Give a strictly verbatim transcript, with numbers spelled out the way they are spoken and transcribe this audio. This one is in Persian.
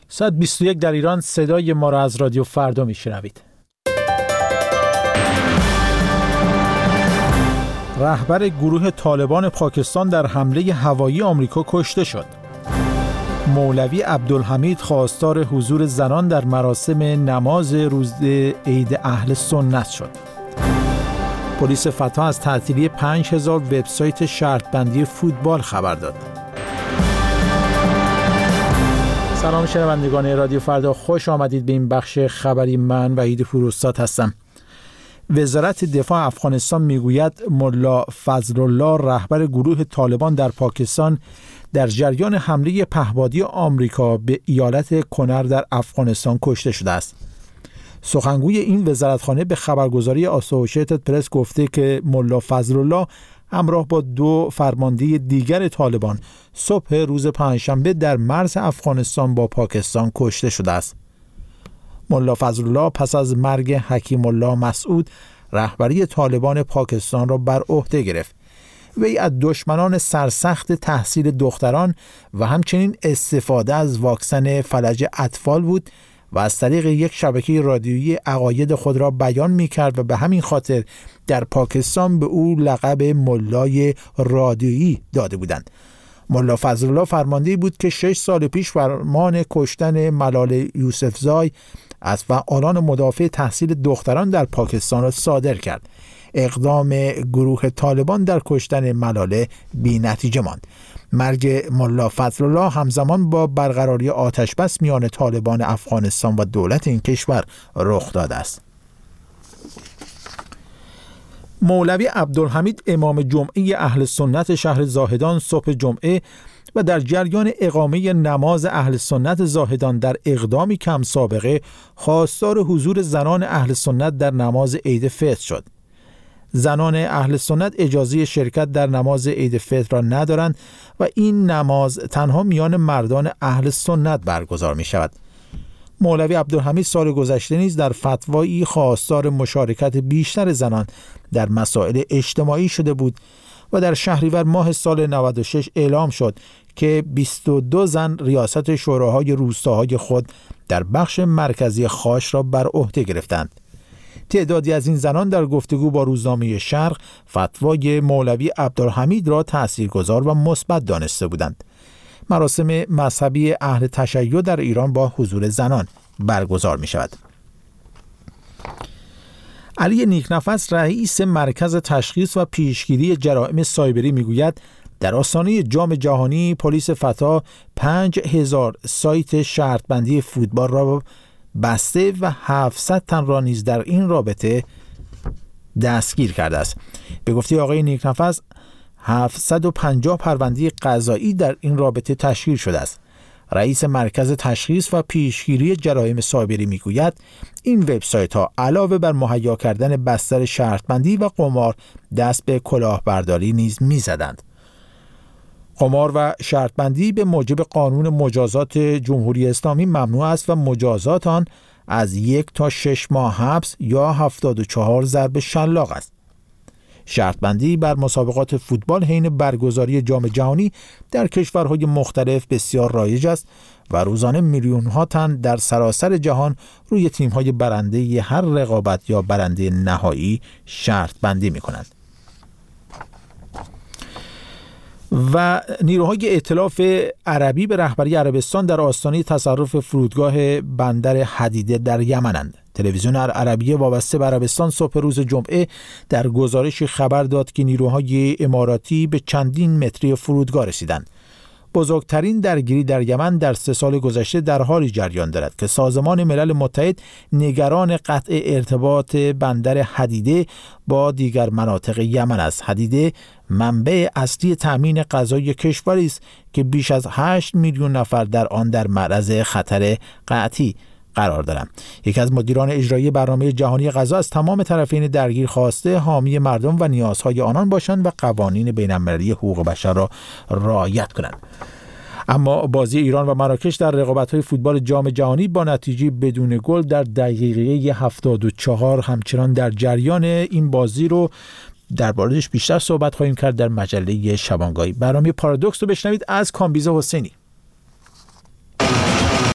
ساعت بیست و یک در ایران. صدای ما را از رادیو فردا میشنوید. رهبر گروه طالبان پاکستان در حمله هوایی آمریکا کشته شد. مولوی عبدالحمید خواستار حضور زنان در مراسم نماز روز عید اهل سنت شد. پلیس فتح از تعطیلی پنج هزار وبسایت شرط بندی فوتبال خبر داد. سلام شنوندگان رادیو فردا، خوش آمدید به این بخش خبری. من وحید پوراستاد هستم. وزارت دفاع افغانستان میگوید ملا فضل الله رهبر گروه طالبان در پاکستان در جریان حمله پهپادی آمریکا به ایالت کنر در افغانستان کشته شده است. سخنگوی این وزارتخانه به خبرگزاری آسوشیتد پرس گفته که ملا فضل الله همراه با دو فرمانده دیگر طالبان صبح روز پنجشنبه در مرز افغانستان با پاکستان کشته شده است. ملا فضل الله پس از مرگ حکیم الله مسعود رهبری طالبان پاکستان را بر عهده گرفت. وی از دشمنان سرسخت تحصیل دختران و همچنین استفاده از واکسن فلج اطفال بود و از طریق یک شبکه رادیویی عقاید خود را بیان می‌کرد و به همین خاطر در پاکستان به او لقب ملای رادیویی داده بودند. ملا فضل الله فرمانده بود که شش سال پیش فرمان کشتن ملال یوسفزای از فعالان مدافع تحصیل دختران در پاکستان را صادر کرد. اقدام گروه طالبان در کشتن ملاله بی نتیجه ماند. مرگ ملا فضل الله همزمان با برقراری آتش بس میان طالبان افغانستان و دولت این کشور رخ داده است. مولوی عبدالحمید امام جمعه اهل سنت شهر زاهدان صبح جمعه و در جریان اقامه نماز اهل سنت زاهدان در اقدامی کم سابقه خواستار حضور زنان اهل سنت در نماز عید فطر شد. زنان اهل سنت اجازه شرکت در نماز عید فطر را ندارند و این نماز تنها میان مردان اهل سنت برگزار می شود. مولوی عبدالحمید سال گذشته نیز در فتوایی خواستار مشارکت بیشتر زنان در مسائل اجتماعی شده بود و در شهریور ماه سال نود و شش اعلام شد که بیست و دو زن ریاست شوراهای روستاهای خود در بخش مرکزی خاش را بر عهده گرفتند. تعدادی از این زنان در گفتگو با روزنامه شرق فتوای مولوی عبدالحمید را تاثیرگذار و مثبت دانسته بودند. مراسم مذهبی اهل تشیع در ایران با حضور زنان برگزار می شود. علی نیکنفس رئیس مرکز تشخیص و پیشگیری جرائم سایبری می گوید در آستانه جام جهانی پلیس فتح پنج هزار سایت شرط بندی فوتبال را بسته و هفتصد تن را نیز در این رابطه دستگیر کرده است. به گفته آقای نیکنفس هفتصد و پنجاه پرونده قضایی در این رابطه تشکیل شده است. رئیس مرکز تشخیص و پیشگیری جرایم سایبری میگوید این وبسایت ها علاوه بر مهیا کردن بستر شرط بندی و قمار دست به کلاهبرداری نیز میزدند. قمار و شرط بندی به موجب قانون مجازات جمهوری اسلامی ممنوع است و مجازات آن از یک تا شش ماه حبس یا هفتاد و چهار ضرب شلاق است. شرط بندی بر مسابقات فوتبال حین برگزاری جام جهانی در کشورهای مختلف بسیار رایج است و روزانه میلیون ها تن در سراسر جهان روی تیم‌های برنده هر رقابت یا برنده نهایی شرط بندی می‌کنند. و نیروهای ائتلاف عربی به رهبری عربستان در آستانه تصرف فرودگاه بندر حدیده در یمنند. تلویزیون عربیه وابسته به عربستان صبح روز جمعه در گزارشی خبر داد که نیروهای اماراتی به چندین متری فرودگاه رسیدند. بزرگترین درگیری در یمن در سه سال گذشته در حالی جریان دارد که سازمان ملل متحد نگران قطع ارتباط بندر حدیده با دیگر مناطق یمن است. حدیده منبع اصلی تامین غذایی کشوری است که بیش از هشت میلیون نفر در آن در معرض خطر قحطی قرار دارند. یکی از مدیران اجرایی برنامه جهانی غذا از تمام طرفین درگیر خواسته حامی مردم و نیازهای آنان باشند و قوانین بین‌المللی حقوق بشر را رعایت کنند. اما بازی ایران و مراکش در رقابت‌های فوتبال جام جهانی با نتیجه بدون گل در دقیقه هفتاد و چهار همچنان در جریان. این بازی رو درباره‌اش بیشتر صحبت خواهیم کرد در مجله شبانگاهی. برنامه پارادوکس رو بشنوید از کامبیز حسینی.